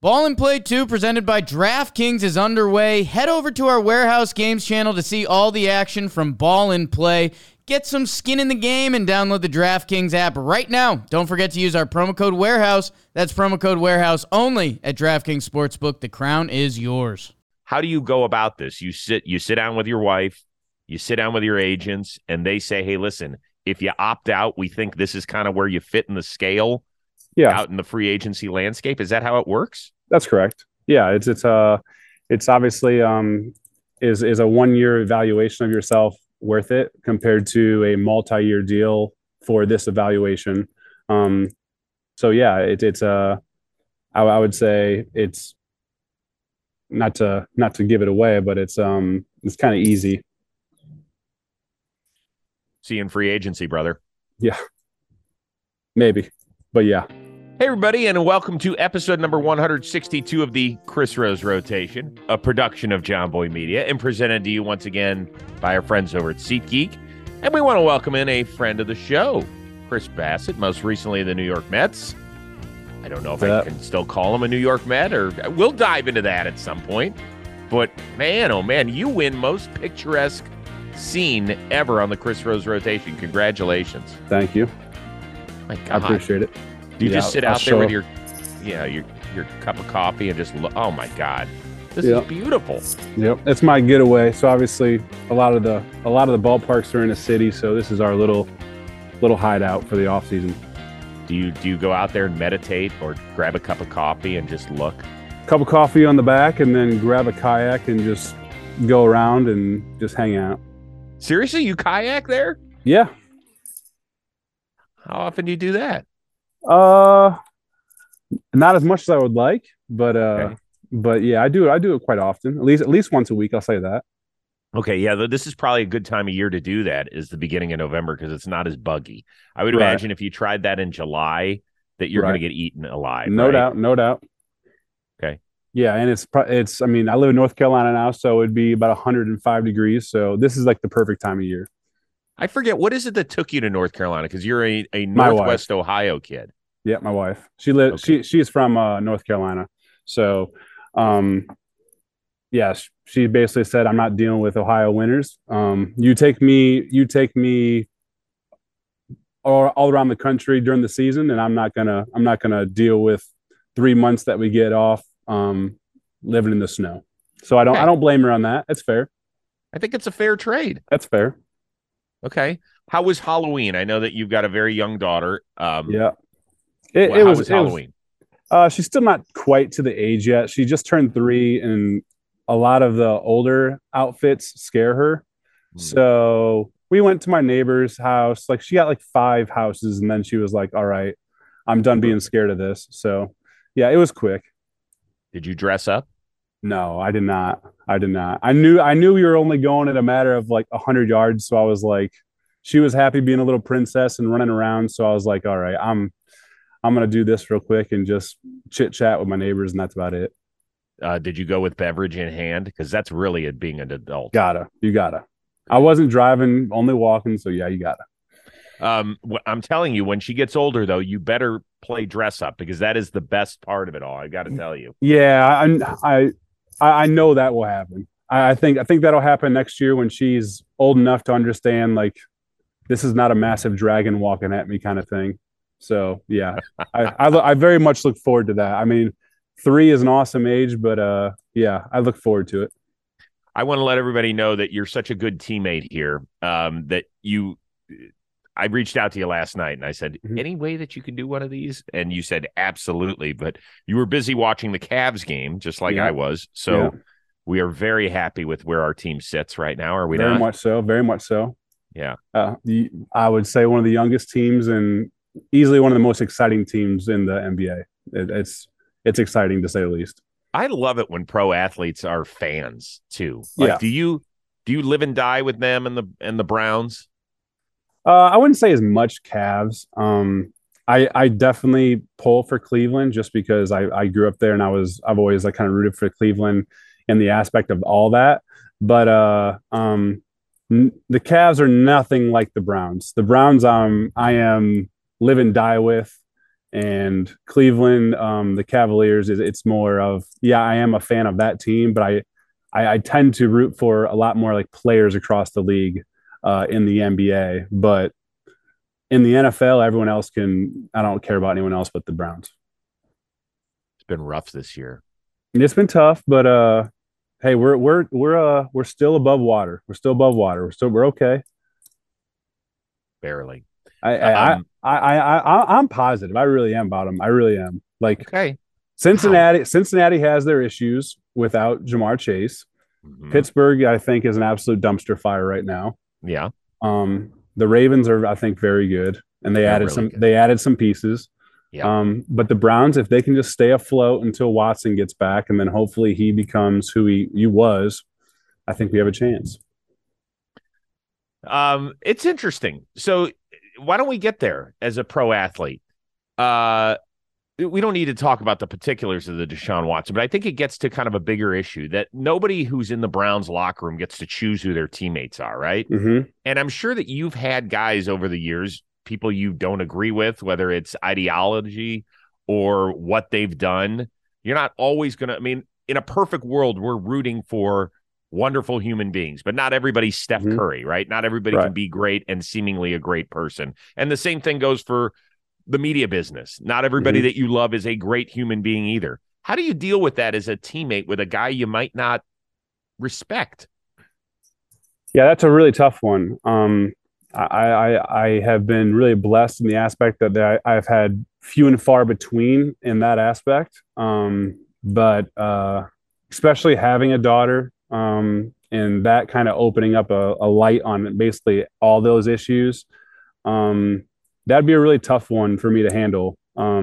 Ball and Play 2 presented by DraftKings is underway. Head over to our Warehouse Games channel to see all the action from Ball and Play. Get some skin in the game and download the DraftKings app right now. Don't forget to use our promo code Warehouse. That's promo code Warehouse only at DraftKings Sportsbook. The crown is yours. How do you go about this? You sit down with your wife, you sit down with your agents, and they say, hey, listen, if you opt out, we think this is kind of where you fit in the scale out in the free agency landscape. Is that how it works? That's correct. Yeah, it's obviously is a 1 year evaluation of yourself worth it compared to a multi-year deal for this evaluation. So yeah, I would say it's not to give it away, but it's kind of easy. See you in free agency, brother. Yeah, maybe, but yeah. Hey, everybody, and welcome to episode number 162 of the Chris Rose Rotation, a production of John Boy Media, and presented to you once again by our friends over at SeatGeek. And we want to welcome in a friend of the show, Chris Bassett, most recently the New York Mets. I don't know if I can still call him a New York Met, or we'll dive into that at some point. But, man, oh, man, you win most picturesque scene ever on the Chris Rose Rotation. Congratulations. Thank you. My God. I appreciate it. Do you just sit out there with your cup of coffee and just look? Oh my God, this is beautiful. Yep, it's my getaway. So obviously, a lot of the ballparks are in the city, so this is our little hideout for the off season. Do you go out there and meditate, or grab a cup of coffee and just look? Cup of coffee on the back, and then grab a kayak and just go around and just hang out. Seriously, you kayak there? Yeah. How often do you do that? Not as much as I would like, but yeah, I do it quite often. At least once a week, I'll say that. Okay, yeah, this is probably a good time of year to do that, is the beginning of November, because it's not as buggy. I would imagine if you tried that in July, that you're going to get eaten alive. No doubt. Okay. Yeah, and it's. I mean, I live in North Carolina now, so it'd be about 105 degrees. So this is like the perfect time of year. I forget, what is it that took you to North Carolina? Because you're a Northwest Ohio kid. Yeah, my wife. She lives. Okay. She's from North Carolina. So, yeah, she basically said, "I'm not dealing with Ohio winters. You take me all around the country during the season, and I'm not gonna deal with 3 months that we get off living in the snow." So I don't blame her on that. It's fair. I think it's a fair trade. That's fair. Okay. How was Halloween? I know that you've got a very young daughter. Yeah. How was Halloween? She's still not quite to the age yet. She just turned 3, and a lot of the older outfits scare her. So we went to my neighbor's house. Like, she got like 5 houses, and then she was like, all right, I'm done being scared of this. So yeah, it was quick. Did you dress up? No, I did not. I knew we were only going at a matter of like 100 yards. So I was like, she was happy being a little princess and running around. So I was like, all right, I'm going to do this real quick and just chit chat with my neighbors. And that's about it. Did you go with beverage in hand? Because that's really it, being an adult. You gotta. I wasn't driving, only walking. So yeah, you gotta. I'm telling you, when she gets older, though, you better play dress up, because that is the best part of it all. I got to tell you. Yeah, I know that will happen. I think that'll happen next year when she's old enough to understand, like, this is not a massive dragon walking at me kind of thing. So yeah, I very much look forward to that. I mean, 3 is an awesome age, but yeah, I look forward to it. I want to let everybody know that you're such a good teammate here. I reached out to you last night and I said, any way that you can do one of these? And you said, absolutely. But you were busy watching the Cavs game, just like I was. So we are very happy with where our team sits right now. Are we not? Very much so. Yeah. I would say one of the youngest teams and easily one of the most exciting teams in the NBA. It's exciting, to say the least. I love it when pro athletes are fans too. Like, do you live and die with them and the Browns? I wouldn't say as much Cavs. I definitely pull for Cleveland just because I grew up there and I've always like kind of rooted for Cleveland in the aspect of all that. But the Cavs are nothing like the Browns. The Browns I am live and die with, And Cleveland, the Cavaliers, it's more of, yeah, I am a fan of that team, but I tend to root for a lot more like players across the league in the NBA. But in the NFL, everyone else I don't care about anyone else but the Browns. It's been rough this year. And it's been tough, but hey, we're still above water. We're still above water. We're okay. Barely. I'm positive. I really am about them. I really am. Like, okay. Cincinnati has their issues without Jamar Chase. Mm-hmm. Pittsburgh, I think, is an absolute dumpster fire right now. Yeah. The Ravens are, I think, very good, and they added some pieces. Yeah. But the Browns, if they can just stay afloat until Watson gets back, and then hopefully he becomes who he was, I think we have a chance. It's interesting. So why don't we get there as a pro athlete? We don't need to talk about the particulars of the Deshaun Watson, but I think it gets to kind of a bigger issue that nobody who's in the Browns locker room gets to choose who their teammates are, right? Mm-hmm. And I'm sure that you've had guys over the years, people you don't agree with, whether it's ideology or what they've done. You're not always going to, I mean, in a perfect world, we're rooting for wonderful human beings, but not everybody's Steph Curry, right? Not everybody can be great and seemingly a great person. And the same thing goes for the media business. Not everybody that you love is a great human being either. How do you deal with that as a teammate with a guy you might not respect? Yeah, that's a really tough one. I have been really blessed in the aspect that I've had few and far between in that aspect. But especially having a daughter, and that kind of opening up a light on basically all those issues, that'd be a really tough one for me to handle.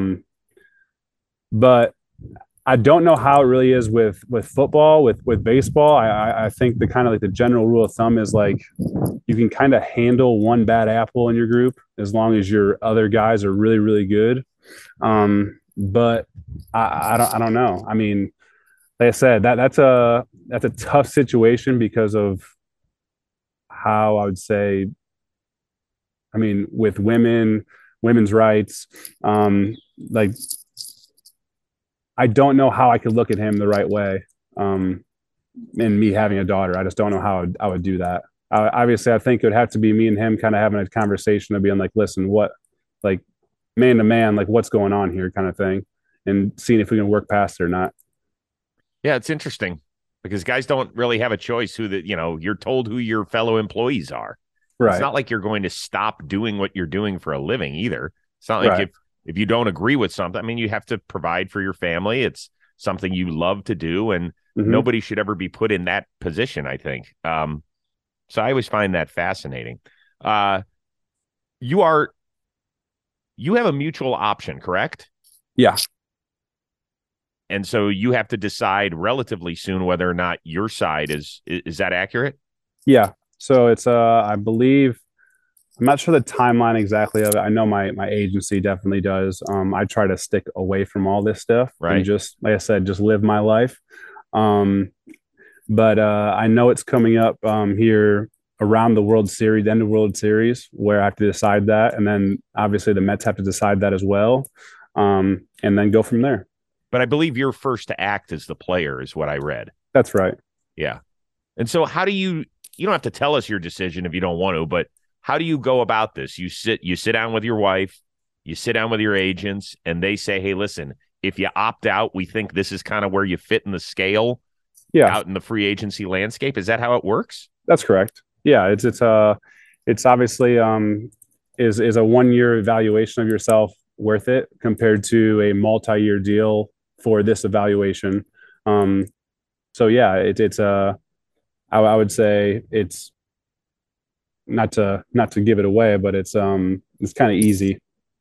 But I don't know how it really is with football, with baseball. I think the kind of like the general rule of thumb is like you can kind of handle one bad apple in your group as long as your other guys are really, really good. But I don't know. I mean, like I said, that's a tough situation because of how I would say, I mean, with women's rights, like I don't know how I could look at him the right way. And me having a daughter, I just don't know how I would do that. Obviously, I think it would have to be me and him kind of having a conversation of being like, listen, what, like man to man, like what's going on here kind of thing, and seeing if we can work past it or not. Yeah, it's interesting because guys don't really have a choice you're told who your fellow employees are. Right. It's not like you're going to stop doing what you're doing for a living either. It's not like if you don't agree with something, I mean, you have to provide for your family. It's something you love to do, and nobody should ever be put in that position, I think. So I always find that fascinating. You have a mutual option, correct? Yeah. And so you have to decide relatively soon whether or not your side is that accurate? Yeah. So it's I believe, I'm not sure the timeline exactly of it. I know my agency definitely does. I try to stick away from all this stuff and just, like I said, just live my life. But I know it's coming up here around the World Series, the end of World Series, where I have to decide that. And then obviously the Mets have to decide that as well. And then go from there. But I believe you're first to act as the player is what I read. That's right. Yeah. And so how do you don't have to tell us your decision if you don't want to, but how do you go about this? You sit down with your wife, you sit down with your agents, and they say, hey, listen, if you opt out, we think this is kind of where you fit in the scale out in the free agency landscape. Is that how it works? That's correct. Yeah. It's obviously is a 1-year evaluation of yourself worth it compared to a multi-year deal for this evaluation. So yeah, it's I would say it's not to give it away, but it's kind of easy.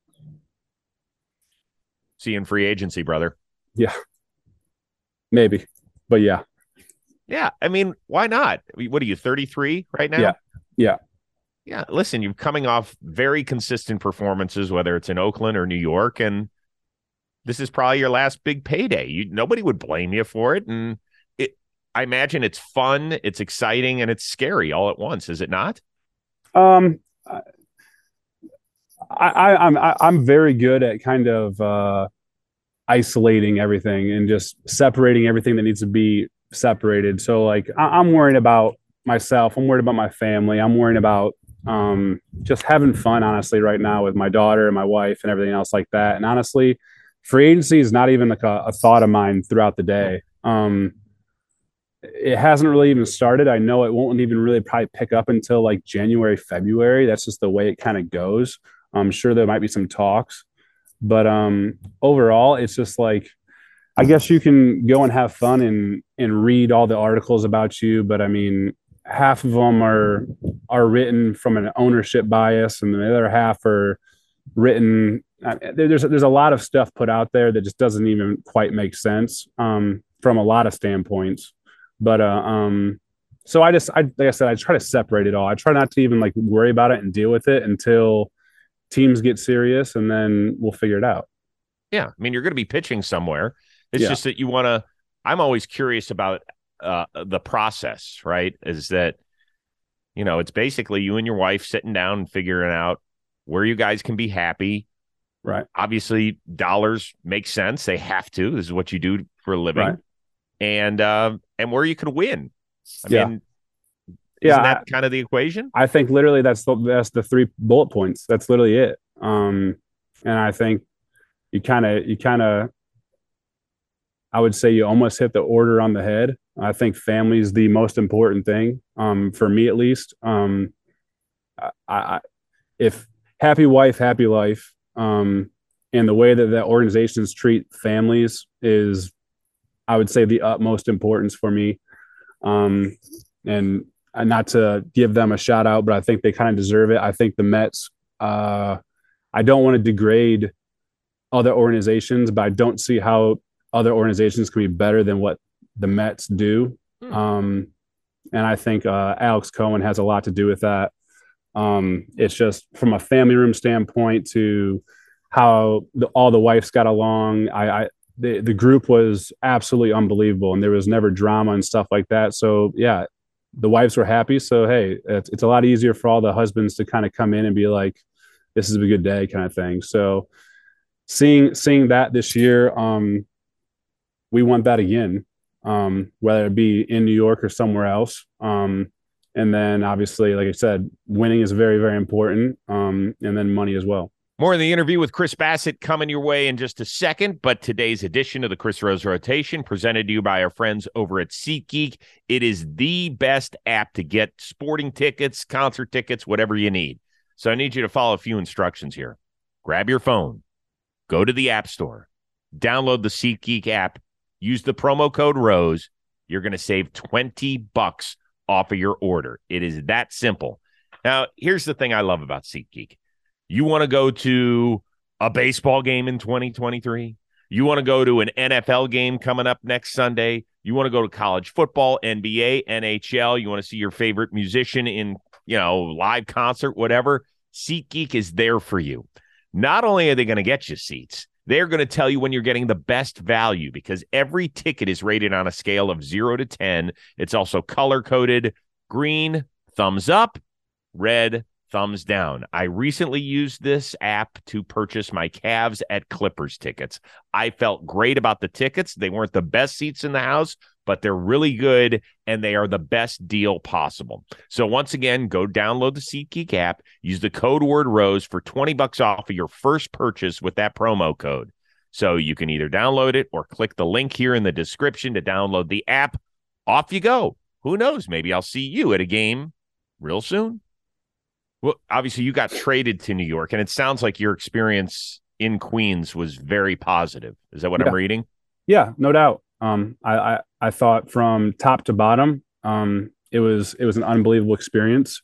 See you in free agency, brother. Yeah, maybe, but yeah. Yeah, I mean, why not? What are you, 33 right now? Yeah. Listen, you're coming off very consistent performances, whether it's in Oakland or New York, and this is probably your last big payday. Nobody would blame you for it, and I imagine it's fun, it's exciting, and it's scary all at once. Is it not? I'm very good at kind of isolating everything and just separating everything that needs to be separated. So like I'm worried about myself. I'm worried about my family. I'm worried about just having fun, honestly, right now with my daughter and my wife and everything else like that. And honestly, free agency is not even like a thought of mine throughout the day. It hasn't really even started. I know it won't even really probably pick up until like January, February. That's just the way it kind of goes. I'm sure there might be some talks, but overall, it's just like I guess you can go and have fun and read all the articles about you, but I mean, half of them are written from an ownership bias, and the other half are written. There's a lot of stuff put out there that just doesn't even quite make sense from a lot of standpoints. But so like I said, I try to separate it all. I try not to even like worry about it and deal with it until teams get serious, and then we'll figure it out. Yeah, I mean, you're going to be pitching somewhere. It's Yeah. just that you want to. I'm always curious about the process, right? Is that it's basically you and your wife sitting down and figuring out where you guys can be happy. Right. Obviously, dollars make sense. They have to. This is what you do for a living. Right. And where you can win. I Yeah. mean, Yeah, isn't that kind of the equation? I think literally that's the 3 bullet points. That's literally it. And I think you kind of I would say you almost hit the order on the head. I think family is the most important thing, for me at least. If happy wife, happy life, and the way that organizations treat families is, I would say, the utmost importance for me. And not to give them a shout out, but I think they kind of deserve it. I think the Mets, I don't want to degrade other organizations, but I don't see how other organizations can be better than what the Mets do. And I think Alex Cohen has a lot to do with that. It's just from a family room standpoint to how all the wives got along. The group was absolutely unbelievable, and there was never drama and stuff like that. So yeah, the wives were happy. So hey, it's a lot easier for all the husbands to kind of come in and be like, "This is a good day," kind of thing. So seeing that this year, we want that again, whether it be in New York or somewhere else. And then obviously, like I said, winning is very, very important. And then money as well. More in the interview with Chris Bassitt coming your way in just a second, but today's edition of the Chris Rose Rotation presented to you by our friends over at SeatGeek. It is the best app to get sporting tickets, concert tickets, whatever you need. So I need you to follow a few instructions here. Grab your phone, go to the App Store, download the SeatGeek app, use the promo code ROSE. You're going to save $20 off of your order. It is that simple. Now, here's the thing I love about SeatGeek. You want to go to a baseball game in 2023? You want to go to an NFL game coming up next Sunday? You want to go to college football, NBA, NHL? You want to see your favorite musician in, live concert, whatever? SeatGeek is there for you. Not only are they going to get you seats, they're going to tell you when you're getting the best value because every ticket is rated on a scale of 0 to 10. It's also color-coded: green, thumbs up; red, thumbs down. I recently used this app to purchase my Cavs at Clippers tickets. I felt great about the tickets. They weren't the best seats in the house, but they're really good, and they are the best deal possible. So once again, go download the SeatGeek app, use the code word ROSE for $20 off of your first purchase with that promo code. So you can either download it or click the link here in the description to download the app. Off you go. Who knows? Maybe I'll see you at a game real soon. Well, obviously you got traded to New York, and it sounds like your experience in Queens was very positive. Is that what I'm reading? Yeah, no doubt. I thought from top to bottom, it was an unbelievable experience.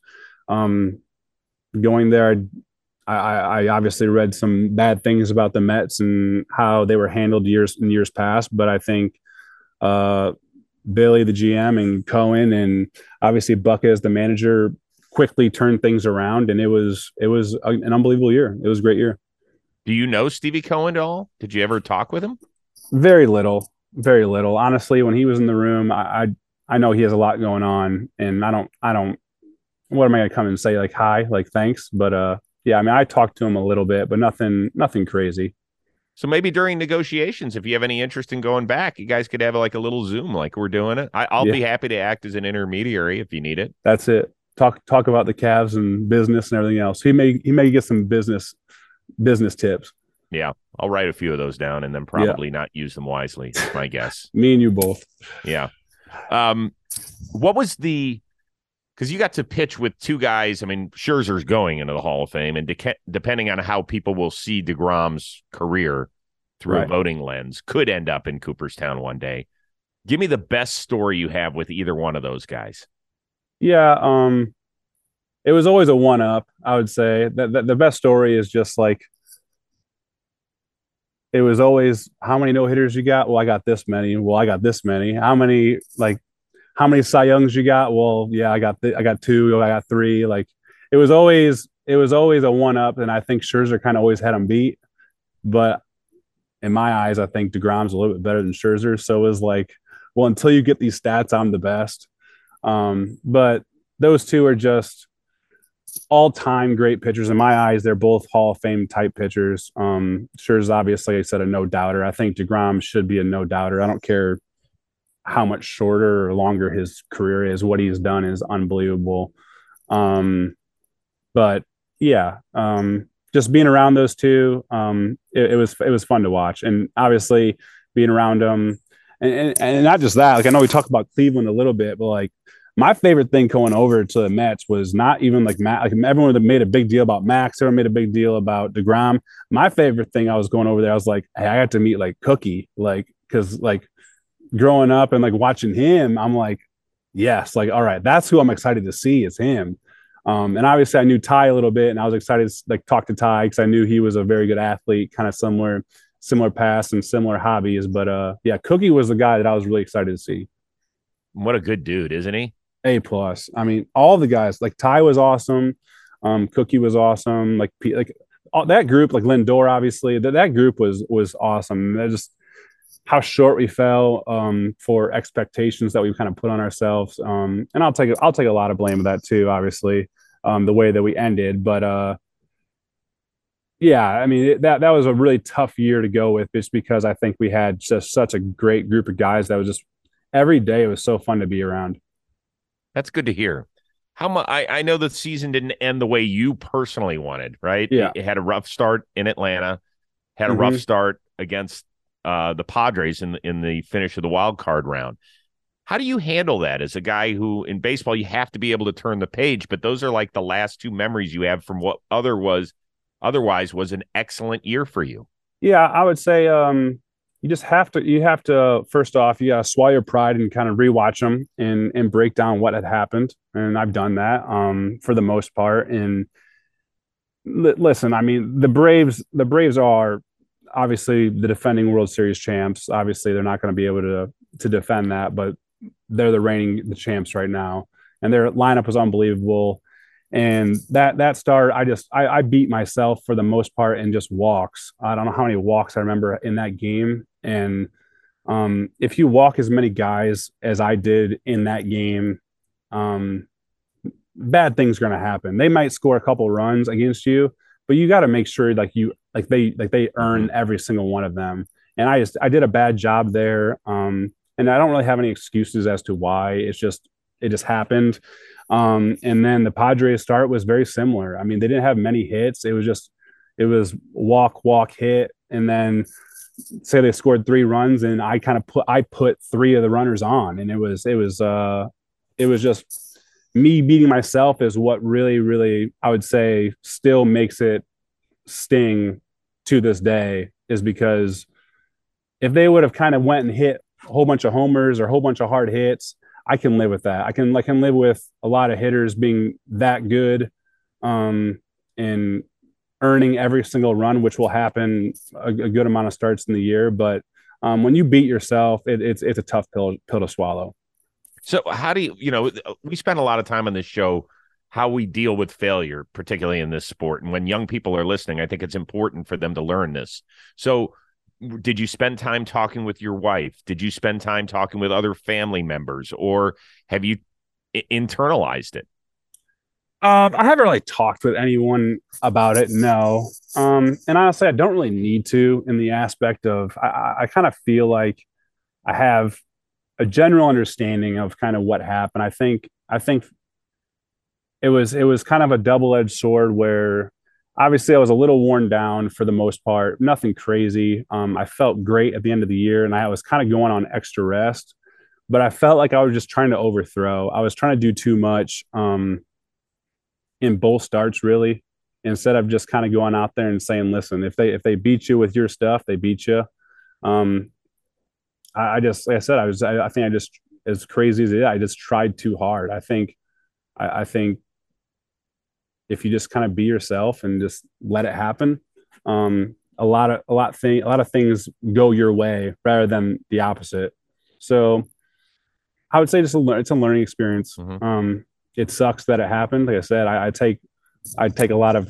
Going there, I obviously read some bad things about the Mets and how they were handled years past, but I think Billy, the GM, and Cohen, and obviously Buck as the manager, quickly turned things around, and it was an unbelievable year. It was a great year. Do you know Stevie Cohen at all? Did you ever talk with him? Very little. Honestly, when he was in the room, I know he has a lot going on, and I don't. What am I going to come and say like hi, like thanks? But Yeah, I mean, I talked to him a little bit, but nothing crazy. So maybe during negotiations, if you have any interest in going back, you guys could have like a little Zoom like we're doing it. I'll Yeah, be happy to act as an intermediary if you need it. that's it. Talk about the Cavs and business and everything else. He may get some business tips. Yeah, I'll write a few of those down and then Yeah, probably not use them wisely. Is my guess. me and you both. Yeah. What was because you got to pitch with two guys. I mean, Scherzer's going into the Hall of Fame, and depending on how people will see DeGrom's career through a voting lens, could end up in Cooperstown one day. Give me the best story you have with either one of those guys. Yeah, it was always a one up. I would say that the best story is just like it was always how many no hitters you got. Well, I got this many. Well, I got this many. How many Cy Youngs you got? Well, yeah, I got two. I got three. Like it was always a one up, and I think Scherzer kind of always had him beat. But in my eyes, I think DeGrom's a little bit better than Scherzer. So it was like, well, until you get these stats, I'm the best. But those two are just all-time great pitchers in my eyes. They're both Hall of Fame type pitchers. Scherzer's obviously, I said, a no doubter. I think DeGrom should be a no doubter. I don't care how much shorter or longer his career is. What he's done is unbelievable. But yeah, just being around those two, it was fun to watch, and obviously being around them, and not just that. Like I know we talked about Cleveland a little bit, but like my favorite thing going over to the Mets was not even like Matt. Like everyone that made a big deal about Max, everyone made a big deal about DeGrom. My favorite thing, I was going over there, I was like, hey, I got to meet like Cookie, like because like growing up and like watching him, I'm like, yes, like all right, that's who I'm excited to see is him. And obviously I knew Ty a little bit, and I was excited to like talk to Ty because I knew he was a very good athlete, kind of similar past and similar hobbies. But yeah, Cookie was the guy that I was really excited to see. What a good dude, isn't he? A+. I mean, all the guys like Ty was awesome. Cookie was awesome. Like all, that group, like Lindor, obviously that group was awesome. They're just how short we fell for expectations that we kind of put on ourselves. And I'll take a lot of blame of that too, obviously, the way that we ended. But yeah, I mean that was a really tough year to go with, just because I think we had just such a great group of guys that was just every day it was so fun to be around. That's good to hear. How much I know the season didn't end the way you personally wanted, right? Yeah. It had a rough start in Atlanta, had a rough start against the Padres in the finish of the wild card round. How do you handle that as a guy who in baseball you have to be able to turn the page, but those are like the last two memories you have from what otherwise was an excellent year for you? Yeah, I would say you have to first off, you got to swallow your pride and kind of rewatch them and break down what had happened. And I've done that for the most part. And listen, I mean, the Braves are obviously the defending World Series champs. Obviously, they're not going to be able to defend that, but they're the champs right now, and their lineup was unbelievable. And that start, I beat myself for the most part in just walks. I don't know how many walks I remember in that game. And if you walk as many guys as I did in that game, bad things are going to happen. They might score a couple runs against you, but you got to make sure they earn every single one of them. And I did a bad job there. And I don't really have any excuses as to why. It just happened. And then the Padres start was very similar. I mean, they didn't have many hits. It was walk, hit. And then say they scored 3 runs, and I put 3 of the runners on. And it was just me beating myself is what really, really, I would say still makes it sting to this day, is because if they would have kind of went and hit a whole bunch of homers or a whole bunch of hard hits, I can live with that. I can live with a lot of hitters being that good, and earning every single run, which will happen a good amount of starts in the year. But when you beat yourself, it's a tough pill to swallow. So how do we spend a lot of time on this show, how we deal with failure, particularly in this sport. And when young people are listening, I think it's important for them to learn this. So did you spend time talking with your wife? Did you spend time talking with other family members, or have you internalized it? I haven't really talked with anyone about it, no. And honestly, I don't really need to, in the aspect of I kind of feel like I have a general understanding of kind of what happened. I think it was kind of a double-edged sword where obviously I was a little worn down for the most part, nothing crazy. I felt great at the end of the year, and I was kind of going on extra rest, but I felt like I was just trying to overthrow. I was trying to do too much. In both starts really, instead of just kind of going out there and saying, listen, if they beat you with your stuff, they beat you. um I just, like I said, I think I just, as crazy as it is, I just tried too hard. I think if you just kind of be yourself and just let it happen, a lot of things go your way rather than the opposite. So I would say it's a learning experience. It sucks that it happened. Like I said, I take a lot of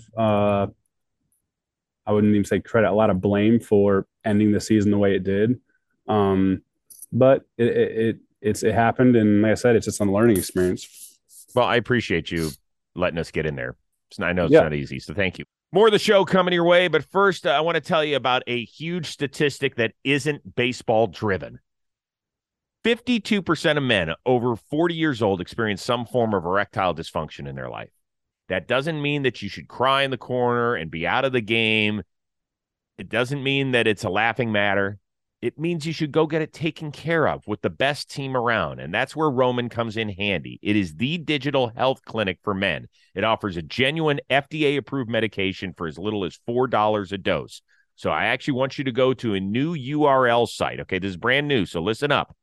I wouldn't even say credit, a lot of blame for ending the season the way it did. But it happened, and like I said, it's just a learning experience. Well, I appreciate you letting us get in there. I know it's Yeah. not easy, so thank you. More of the show coming your way, but first, I want to tell you about a huge statistic that isn't baseball driven. 52% of men over 40 years old experience some form of erectile dysfunction in their life. That doesn't mean that you should cry in the corner and be out of the game. It doesn't mean that it's a laughing matter. It means you should go get it taken care of with the best team around, and that's where Roman comes in handy. It is the digital health clinic for men. It offers a genuine FDA-approved medication for as little as $4 a dose. So I actually want you to go to a new URL site. Okay, this is brand new, so listen up.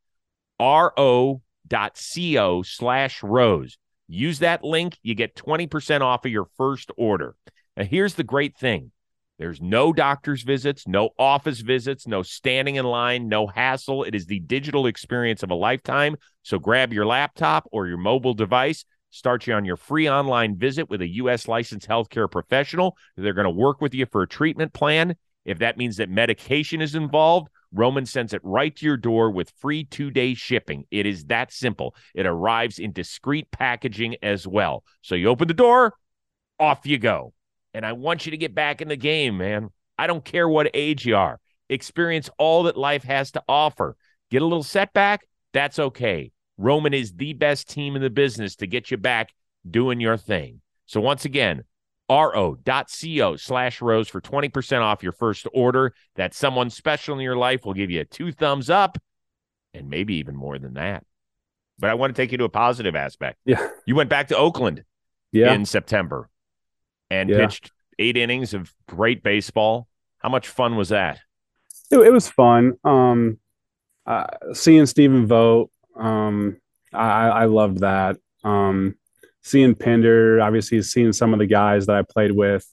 ro.co/rose. Use that link. You get 20% off of your first order. Now, here's the great thing. There's no doctor's visits, no office visits, no standing in line, no hassle. It is the digital experience of a lifetime. So grab your laptop or your mobile device. Start you on your free online visit with a U.S. licensed healthcare professional. They're going to work with you for a treatment plan. If that means that medication is involved, Roman sends it right to your door with free 2-day shipping. It is that simple. It arrives in discreet packaging as well. So you open the door, off you go. And I want you to get back in the game, man. I don't care what age you are. Experience all that life has to offer. Get a little setback? That's okay. Roman is the best team in the business to get you back doing your thing. So once again, ro.co/rose for 20% off your first order. That someone special in your life will give you 2 thumbs up and maybe even more than that. But I want to take you to a positive aspect. Yeah. You went back to Oakland in September and pitched 8 innings of great baseball. How much fun was that? It was fun. Seeing Stephen Vogt, I loved that. Seeing Pinder, obviously seeing some of the guys that I played with.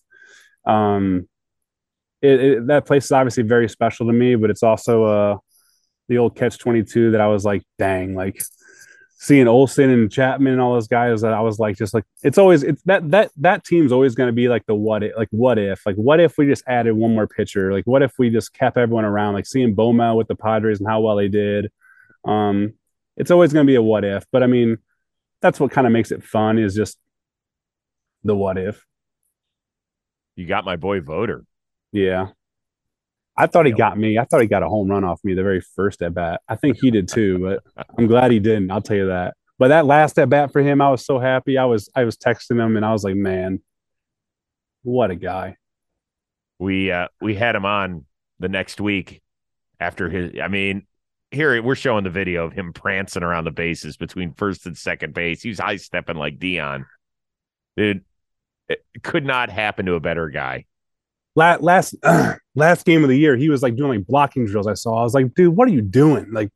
That place is obviously very special to me, but it's also the old catch-22 that I was like, dang, like seeing Olsen and Chapman and all those guys that I was like, just like, it's that team's always going to be like the what if we just added one more pitcher? Like, what if we just kept everyone around? Like seeing Bowmel with the Padres and how well they did. It's always going to be a what if, but I mean, that's what kind of makes it fun, is just the what if. You got my boy Voter. Yeah. I thought he got me. I thought he got a home run off me the very first at bat. I think he did too, but I'm glad he didn't. I'll tell you that. But that last at bat for him, I was so happy. I was texting him and I was like, man, what a guy. We had him on the next week after his. I mean, here we're showing the video of him prancing around the bases between first and second base. He was high stepping like Dion. Dude, it could not happen to a better guy. Last game of the year, he was like doing like blocking drills. I was like, dude, what are you doing? Like,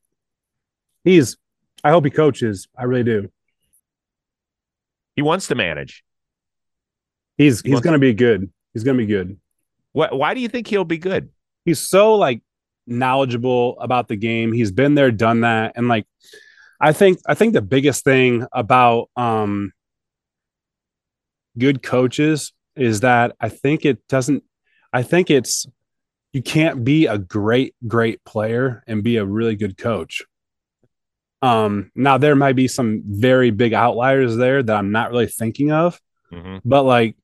I hope he coaches. I really do. He wants to manage. He's going to be good. He's going to be good. Why do you think he'll be good? He's so like knowledgeable about the game. He's been there, done that. And like, I think the biggest thing about good coaches is that I think it's you can't be a great player and be a really good coach. Now there might be some very big outliers there that I'm not really thinking of. Mm-hmm. But like,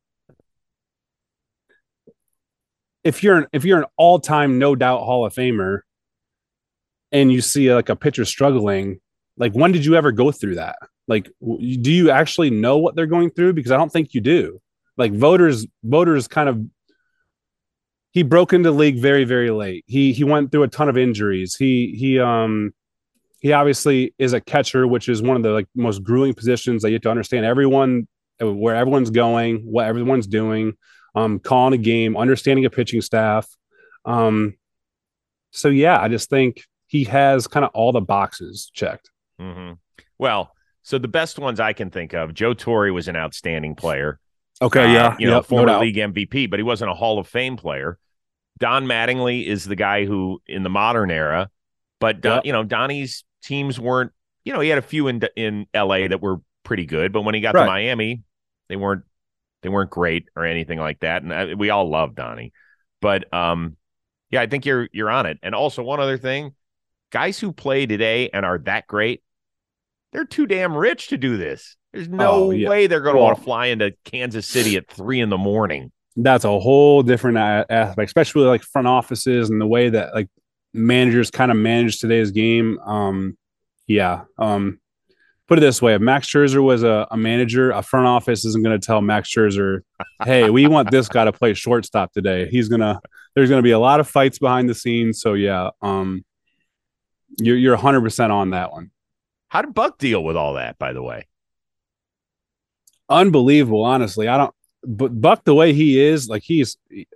if you're an all-time no doubt Hall of Famer and you see like a pitcher struggling, like when did you ever go through that? Like, do you actually know what they're going through? Because I don't think you do. Like voters kind of, he broke into the league very, very late. He went through a ton of injuries. He obviously is a catcher, which is one of the like most grueling positions that you have to understand everyone, where everyone's going, what everyone's doing, calling a game, understanding a pitching staff. So yeah, I just think he has kind of all the boxes checked. Mm-hmm. Well, so the best ones I can think of, Joe Torre was an outstanding player. Okay, yeah, former league MVP, but he wasn't a Hall of Fame player. Don Mattingly is the guy who in the modern era, but Donnie's teams weren't, he had a few in LA that were pretty good, but when he got to Miami, they weren't great or anything like that. And we all love Donnie, but I think you're on it. And also one other thing, guys who play today and are that great, they're too damn rich to do this. There's no way they're going to want to fly into Kansas City at 3 a.m. That's a whole different aspect, especially like front offices and the way that like managers kind of manage today's game. Put it this way: if Max Scherzer was a manager, a front office isn't going to tell Max Scherzer, "Hey, we want this guy to play shortstop today." There's going to be a lot of fights behind the scenes. So yeah, you're 100% on that one. How did Buck deal with all that, by the way? Unbelievable, honestly. But Buck, the way he is, like he is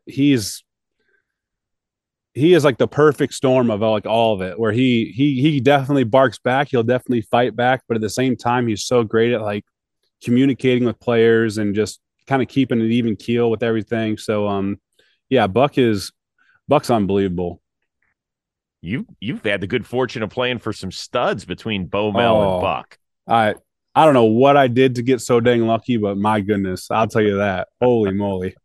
like the perfect storm of like all of it, where he definitely barks back. He'll definitely fight back, but at the same time, he's so great at like communicating with players and just kind of keeping an even keel with everything. So, Buck's unbelievable. You've had the good fortune of playing for some studs between Bo Mel and Buck. I don't know what I did to get so dang lucky, but my goodness, I'll tell you that. Holy moly.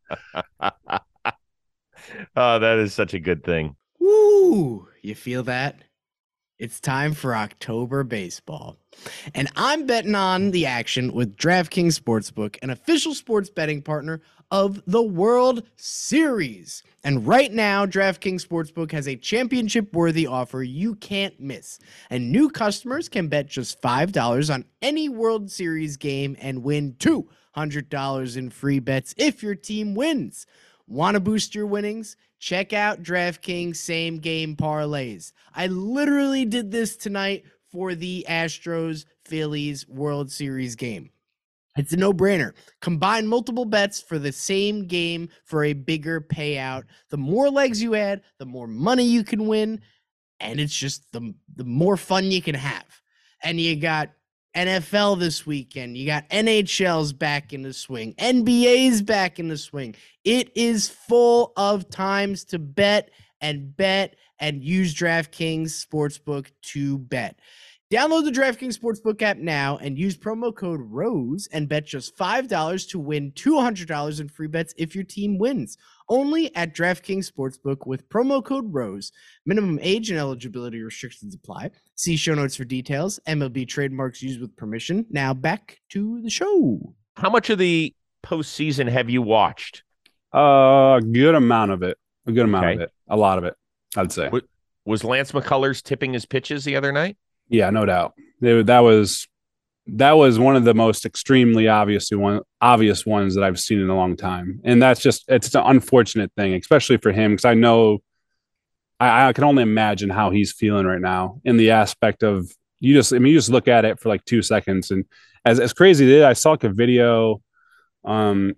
Oh, that is such a good thing. Woo! You feel that? It's time for October baseball. And I'm betting on the action with DraftKings Sportsbook, an official sports betting partner of the World Series. And right now, DraftKings Sportsbook has a championship-worthy offer you can't miss. And new customers can bet just $5 on any World Series game and win $200 in free bets if your team wins. Want to boost your winnings? Check out DraftKings Same Game Parlays. I literally did this tonight for the Astros-Phillies World Series game. It's a no-brainer. Combine multiple bets for the same game for a bigger payout. The more legs you add, the more money you can win, and it's just the more fun you can have. And you got NFL this weekend. You got NHL's back in the swing. NBA's back in the swing. It is full of times to bet and use DraftKings Sportsbook to bet. Download the DraftKings Sportsbook app now and use promo code ROSE and bet just $5 to win $200 in free bets if your team wins. Only at DraftKings Sportsbook with promo code ROSE. Minimum age and eligibility restrictions apply. See show notes for details. MLB trademarks used with permission. Now back to the show. How much of the postseason have you watched? A good amount of it. A lot of it, I'd say. Was Lance McCullers tipping his pitches the other night? Yeah, no doubt. That was one of the most extremely obvious ones that I've seen in a long time. And it's an unfortunate thing, especially for him, because I know I can only imagine how he's feeling right now in the aspect of you just look at it for like 2 seconds. And as crazy as it is, I saw like a video on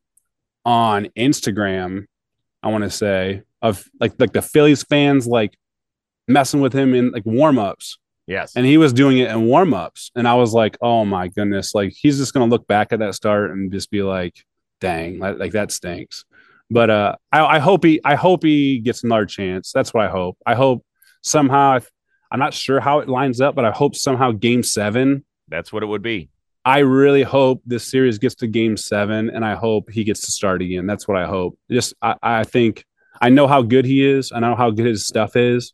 Instagram, I want to say, of like the Phillies fans like messing with him in like warm-ups. Yes. And he was doing it in warm-ups. And I was like, oh my goodness. Like he's just going to look back at that start and just be like, dang, like that stinks. But I hope he gets another chance. That's what I hope. I hope somehow, I'm not sure how it lines up, but I hope somehow Game 7. That's what it would be. I really hope this series gets to Game 7, and I hope he gets to start again. That's what I hope. I think I know how good he is. I know how good his stuff is.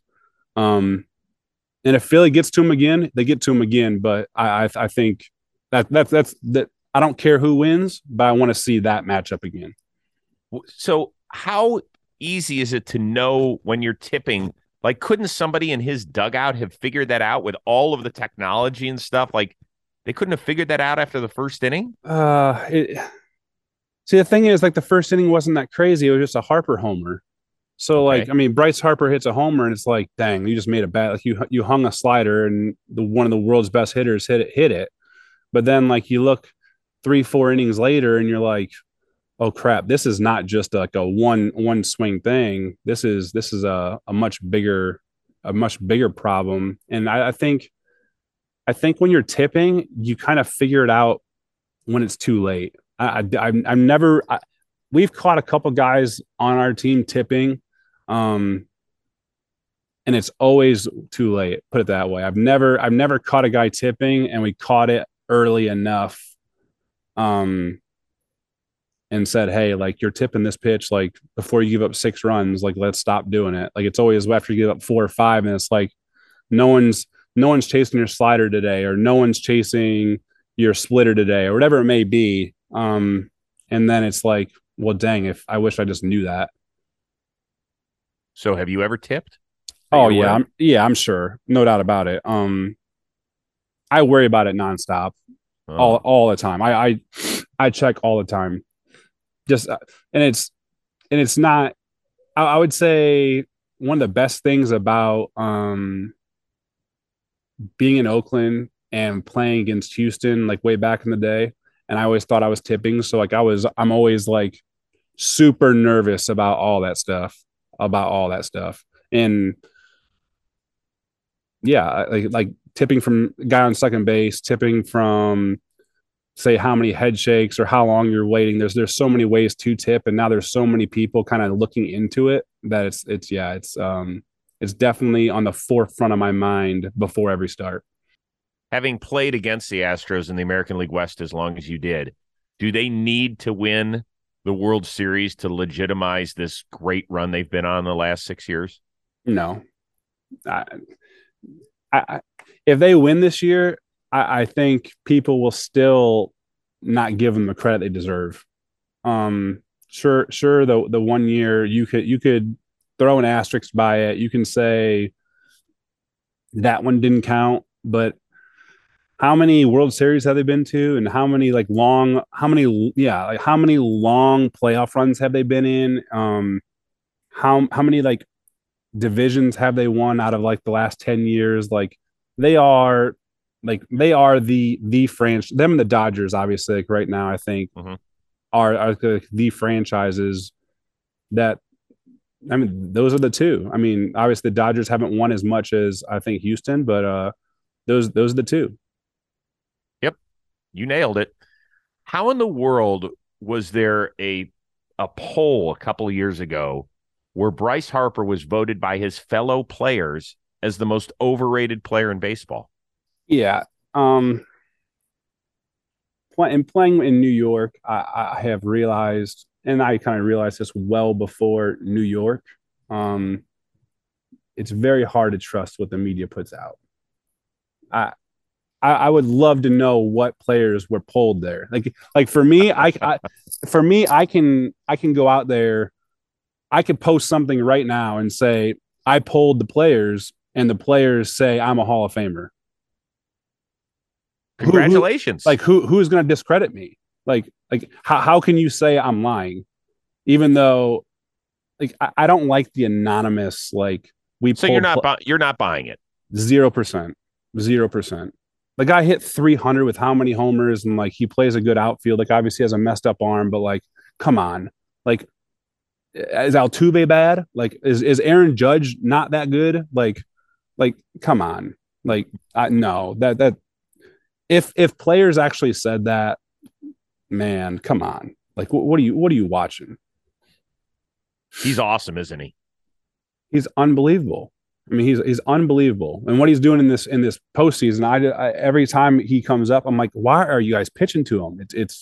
And if Philly gets to him again, they get to him again. But I think that I don't care who wins, but I want to see that matchup again. So how easy is it to know when you're tipping? Like, couldn't somebody in his dugout have figured that out with all of the technology and stuff? Like, they couldn't have figured that out after the first inning? See, the thing is, like, the first inning wasn't that crazy. It was just a Harper homer. So, Okay. like, I mean, Bryce Harper hits a homer, and it's like, dang, you just made a bad. Like, you hung a slider, and one of the world's best hitters hit it. But then, like, you look 3-4 innings later, and you're like, oh crap, this is not just like a one swing thing. This is a much bigger problem. And I think when you're tipping, you kind of figure it out when it's too late. I'm never. We've caught a couple guys on our team tipping, and it's always too late. Put it that way. I've never caught a guy tipping, and we caught it early enough, and said, hey, like, you're tipping this pitch, like, before you give up 6 runs, like, let's stop doing it. Like, it's always after you give up 4 or 5, and it's like no one's chasing your slider today, or no one's chasing your splitter today, or whatever it may be. And then it's like, well, dang, if I wish I just knew that. So have you ever tipped? Oh yeah, I'm sure, no doubt about it. I worry about it nonstop, all the time. I check all the time. Just and it's not. I would say one of the best things about being in Oakland and playing against Houston, like, way back in the day, and I always thought I was tipping. So, like, I'm always like super nervous about all that stuff. And yeah, like tipping from guy on second base, tipping from, say, how many head shakes or how long you're waiting. There's so many ways to tip, and now there's so many people kind of looking into it that it's definitely on the forefront of my mind before every start. Having played against the Astros in the American League West as long as you did, do they need to win the World Series to legitimize this great run they've been on the last 6 years? No. If they win this year, I think people will still not give them the credit they deserve. Sure, the 1 year you could throw an asterisk by it. You can say that one didn't count, but how many World Series have they been to, and how many long playoff runs have they been in? How many like divisions have they won out of like the last 10 years? Like, they are the franchise. Them and the Dodgers, obviously, like, right now, I think are the franchises that. I mean, those are the two. I mean, obviously, the Dodgers haven't won as much as I think Houston, but those are the two. Yep, you nailed it. How in the world was there a poll a couple of years ago where Bryce Harper was voted by his fellow players as the most overrated player in baseball? Yeah. And playing in New York, I have realized, and I kind of realized this well before New York, it's very hard to trust what the media puts out. I would love to know what players were polled there. Like for me, I can go out there. I could post something right now and say I polled the players, and the players say I'm a Hall of Famer. Congratulations! Who's going to discredit me? Like how can you say I'm lying, even though like I don't like the anonymous we. So you're not buying it. 0%. The guy hit 300 with how many homers, and he plays a good outfield. Obviously has a messed up arm, but come on, is Altuve bad? Is Aaron Judge not that good? Come on, no. That if players actually said that, man, come on. What are you watching? He's awesome, isn't he? He's unbelievable. I mean, he's unbelievable, and what he's doing in this postseason. I every time he comes up, I'm like, why are you guys pitching to him?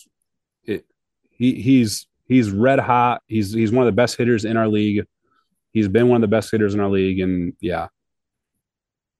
He's red hot. He's one of the best hitters in our league. He's been one of the best hitters in our league, and yeah.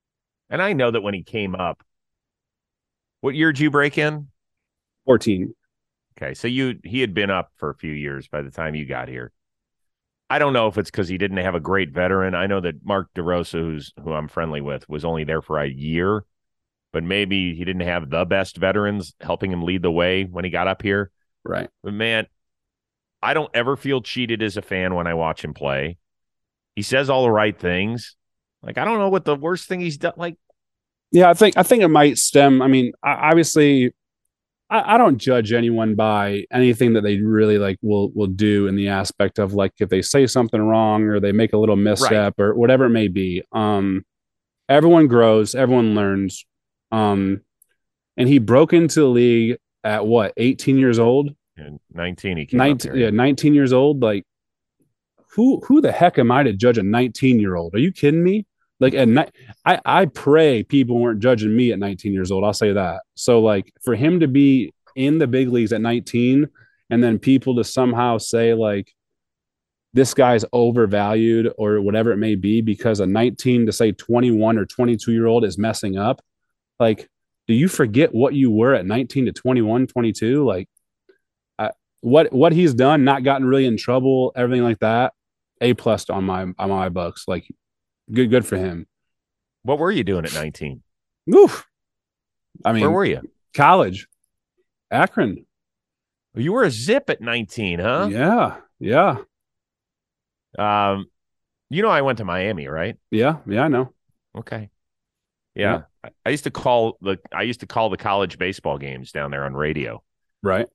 And I know that when he came up, what year did you break in? 14. Okay, so he had been up for a few years by the time you got here. I don't know if it's because he didn't have a great veteran. I know that Mark DeRosa, who I'm friendly with, was only there for a year, but maybe he didn't have the best veterans helping him lead the way when he got up here. Right. But man, I don't ever feel cheated as a fan when I watch him play. He says all the right things. Like, I don't know what the worst thing he's done. Like, yeah, I think it might stem. I mean, obviously, I don't judge anyone by anything that they really like will do in the aspect of like if they say something wrong or they make a little misstep or whatever it may be. Everyone grows, everyone learns. And he broke into the league at what, 18 years old? And 19 he came 19, up here. Yeah, 19 years old. Like who the heck am I to judge a 19-year-old? Are you kidding me? Like I pray people weren't judging me at 19 years old. I'll say that. So like for him to be in the big leagues at 19 and then people to somehow say like this guy's overvalued or whatever it may be because a 19 to say 21 or 22-year-old is messing up. Like, do you forget what you were at 19 to 21, 22? Like what he's done, not gotten really in trouble, everything like that. A+ on my books. Like, good for him. What were you doing at 19? Oof. I mean, where were you? College, Akron. You were a Zip at 19, huh? Yeah. I went to Miami, right? Yeah, I know. Okay. Yeah. I used to call the college baseball games down there on radio. Right.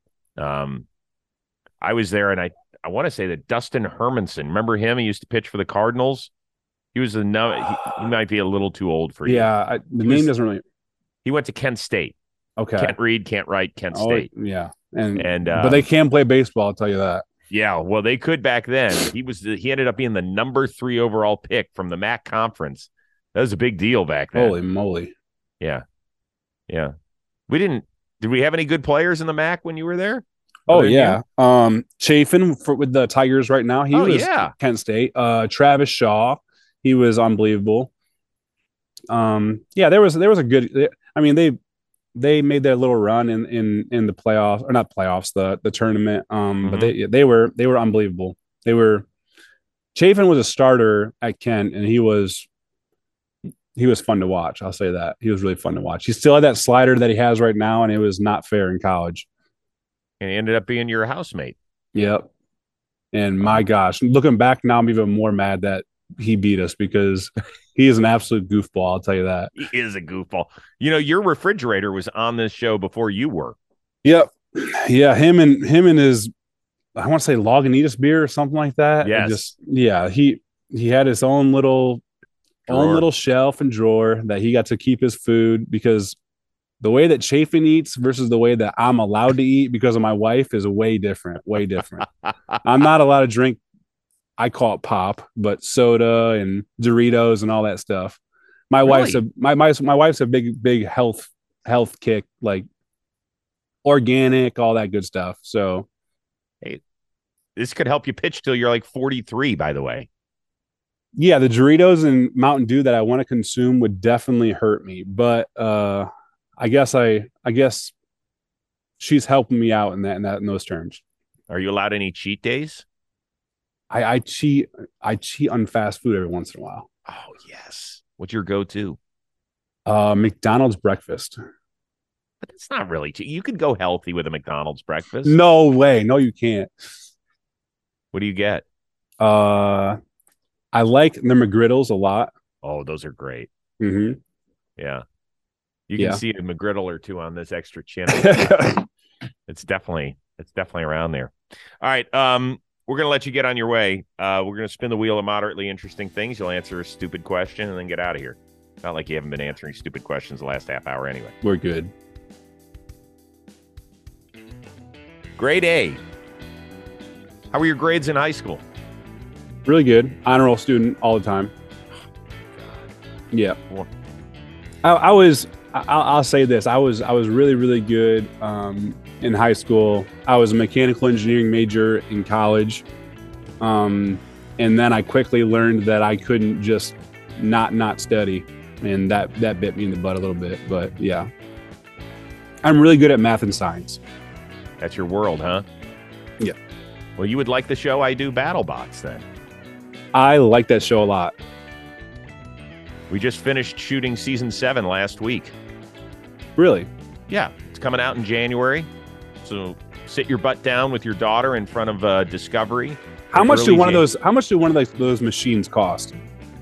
I was there, and I want to say that Dustin Hermanson, remember him? He used to pitch for the Cardinals. He was he might be a little too old for you. Yeah, the name doesn't really. He went to Kent State. Okay. Can't read, can't write, Kent State. Yeah, and but they can play baseball. I'll tell you that. Yeah, well, they could back then. He ended up being the number 3 overall pick from the MAC conference. That was a big deal back then. Holy moly! Yeah. Did we have any good players in the MAC when you were there? Oh yeah, Chafin with the Tigers right now. He was Kent State. Travis Shaw, he was unbelievable. There was a good. I mean, they made their little run in the playoffs, or not playoffs, the tournament. But they were unbelievable. Chafin was a starter at Kent, and he was fun to watch. I'll say that. He was really fun to watch. He still had that slider that he has right now, and it was not fair in college. And he ended up being your housemate. Yep. And my gosh, looking back now, I'm even more mad that he beat us because he is an absolute goofball. I'll tell you that. He is a goofball. Your refrigerator was on this show before you were. Yep. Yeah. Him and his, I want to say Lagunitas beer or something like that. Yes. He had his own little shelf and drawer that he got to keep his food because the way that Chafin eats versus the way that I'm allowed to eat because of my wife is way different. I'm not allowed to drink. I call it pop, but soda and Doritos and all that stuff. My wife's a big health kick, like organic, all that good stuff. So, hey, this could help you pitch till you're like 43. By the way, yeah, the Doritos and Mountain Dew that I want to consume would definitely hurt me, but I guess she's helping me out in those terms. Are you allowed any cheat days? I cheat on fast food every once in a while. Oh yes. What's your go-to? McDonald's breakfast. But it's not really cheap. You could go healthy with a McDonald's breakfast. No way. No, you can't. What do you get? I like the McGriddles a lot. Oh, those are great. Mm-hmm. Yeah. You can see a McGriddle or two on this extra chin. It's definitely around there. All right. We're going to let you get on your way. We're going to spin the wheel of moderately interesting things. You'll answer a stupid question and then get out of here. Not like you haven't been answering stupid questions the last half hour anyway. We're good. Grade A. How were your grades in high school? Really good. Honor roll student all the time. Yeah. I'll say this. I was really, really good in high school. I was a mechanical engineering major in college. And then I quickly learned that I couldn't just not study. And that bit me in the butt a little bit. But yeah. I'm really good at math and science. That's your world, huh? Yeah. Well, you would like the show I do, BattleBots, then. I like that show a lot. We just finished shooting season 7 last week. Really? Yeah, it's coming out in January. So sit your butt down with your daughter in front of Discovery. How much do one of those machines cost?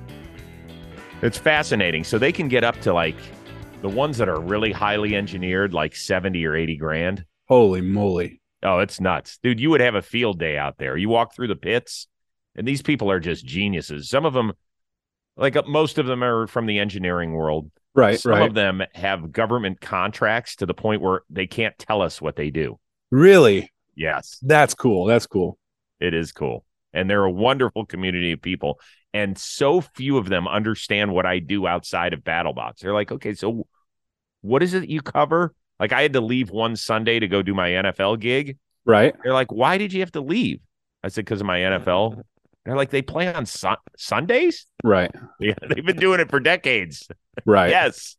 It's fascinating. So they can get up to like the ones that are really highly engineered, like 70 or 80 grand. Holy moly. Oh, it's nuts. Dude, you would have a field day out there. You walk through the pits, and these people are just geniuses. Some of them, like most of them are from the engineering world. Right, Some of them have government contracts to the point where they can't tell us what they do. Really? Yes. That's cool. That's cool. It is cool. And they're a wonderful community of people. And so few of them understand what I do outside of BattleBots. They're like, okay, so what is it that you cover? Like, I had to leave one Sunday to go do my NFL gig. Right. They're like, why did you have to leave? I said, because of my NFL. They're like, they play on Sundays? Right. Yeah, they've been doing it for decades. Right. Yes.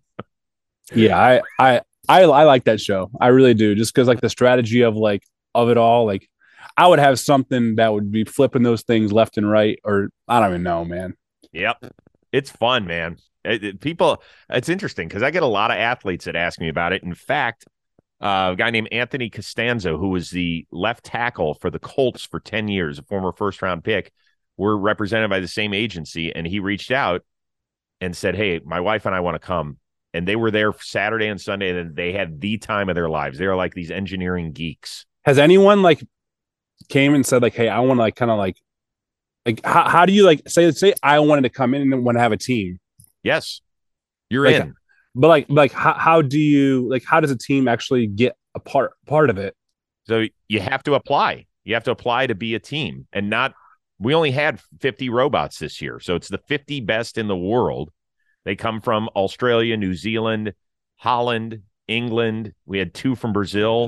Yeah, I like that show. I really do. Just because like the strategy of it all, like I would have something that would be flipping those things left and right, or I don't even know, man. Yep. It's fun, man. It's interesting because I get a lot of athletes that ask me about it. In fact, a guy named Anthony Costanzo, who was the left tackle for the Colts for 10 years, a former first-round pick, we're represented by the same agency, and he reached out and said, hey, my wife and I want to come. And they were there Saturday and Sunday, and they had the time of their lives. They were like these engineering geeks. Has anyone like came and said like, hey, I want to like kind of like how do you like say I wanted to come in and want to have a team? Yes, you're like, in. But how does a team actually get a part of it? So you have to apply. You have to apply to be a team, and we only had 50 robots this year. So it's the 50 best in the world. They come from Australia, New Zealand, Holland, England. We had 2 from Brazil.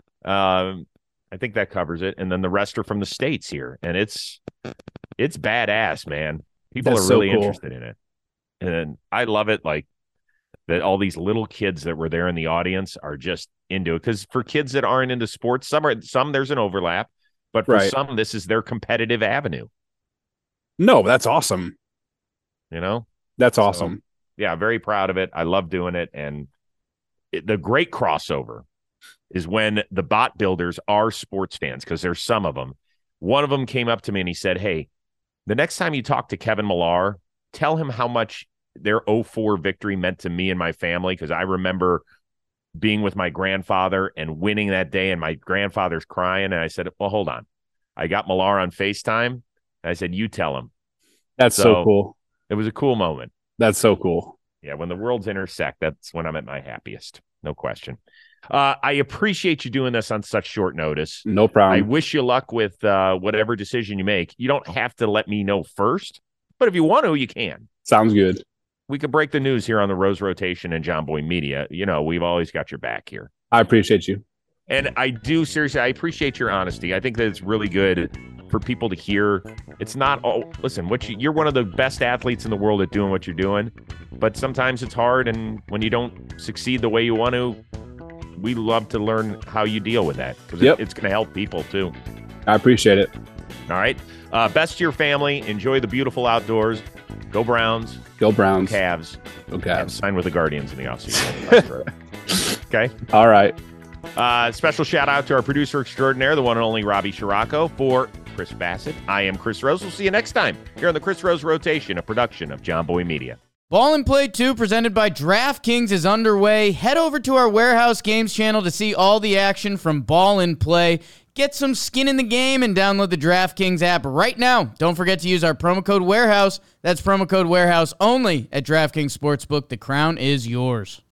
I think that covers it. And then the rest are from the States here. And it's badass, man. People That's are really so cool. interested in it. And I love it, like that all these little kids that were there in the audience are just into it. Because for kids that aren't into sports, some there's an overlap. But for some, this is their competitive avenue. No, that's awesome. You know? That's awesome. So, yeah, very proud of it. I love doing it. And the great crossover is when the bot builders are sports fans, because there's some of them. One of them came up to me and he said, hey, the next time you talk to Kevin Millar, tell him how much their 0-4 victory meant to me and my family, because I remember being with my grandfather and winning that day, and my grandfather's crying. And I said, well, hold on. I got Millar on FaceTime. And I said, you tell him. That's so cool. It was a cool moment. That's so cool. Yeah, when the worlds intersect, that's when I'm at my happiest. No question. I appreciate you doing this on such short notice. No problem. I wish you luck with whatever decision you make. You don't have to let me know first, but if you want to, you can. Sounds good. We could break the news here on the Rose Rotation and John Boy Media. You know, we've always got your back here. I appreciate you. And I do, seriously, I appreciate your honesty. I think that it's really good for people to hear. It's not, listen, you're one of the best athletes in the world at doing what you're doing, but sometimes it's hard, and when you don't succeed the way you want to, we love to learn how you deal with that, because it's going to help people too. I appreciate it. All right. Best to your family. Enjoy the beautiful outdoors. Go Browns. Go Browns. Go Cavs. Go Cavs. Sign with the Guardians in the offseason. Okay. All right. Special shout out to our producer extraordinaire, the one and only Robbie Scirocco. For Chris Bassett, I am Chris Rose. We'll see you next time here on the Chris Rose Rotation, a production of John Boy Media. Ball and Play 2 presented by DraftKings is underway. Head over to our Warehouse Games channel to see all the action from Ball and Play. Get some skin in the game and download the DraftKings app right now. Don't forget to use our promo code WAREHOUSE. That's promo code WAREHOUSE only at DraftKings Sportsbook. The crown is yours.